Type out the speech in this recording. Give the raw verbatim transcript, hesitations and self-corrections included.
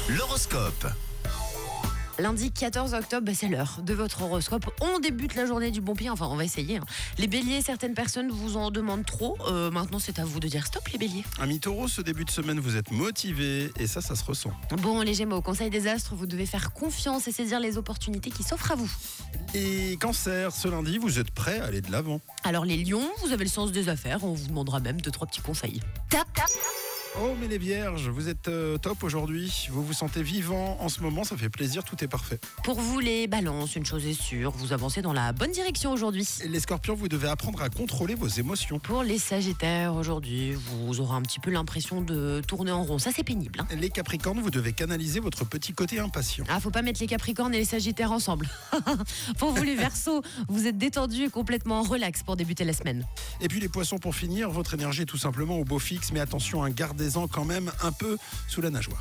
L'horoscope. Lundi quatorze octobre, bah, c'est l'heure de votre horoscope. On débute la journée du bon pied, enfin on va essayer. hein. Les béliers, certaines personnes vous en demandent trop. Euh, maintenant c'est à vous de dire stop les béliers. Amis taureau, ce début de semaine, vous êtes motivés et ça, ça se ressent. Bon les gémeaux, conseil des astres, vous devez faire confiance et saisir les opportunités qui s'offrent à vous. Et cancer, ce lundi, vous êtes prêts à aller de l'avant. Alors les lions, vous avez le sens des affaires, on vous demandera même deux trois petits conseils. Tap, tap. Oh, mais les vierges, vous êtes euh, top aujourd'hui. Vous vous sentez vivant en ce moment, ça fait plaisir, tout est parfait. Pour vous les balances, une chose est sûre, vous avancez dans la bonne direction aujourd'hui. Et les scorpions, vous devez apprendre à contrôler vos émotions. Pour les sagittaires, aujourd'hui, vous aurez un petit peu l'impression de tourner en rond, ça c'est pénible. hein. Les capricornes, vous devez canaliser votre petit côté impatient. Ah, faut pas mettre les Capricornes et les Sagittaires ensemble. Pour vous les Verseaux, vous êtes détendus et complètement relax pour débuter la semaine. Et puis les poissons, pour finir, votre énergie est tout simplement au beau fixe, mais attention, hein, gardez-en quand même un peu sous la nageoire.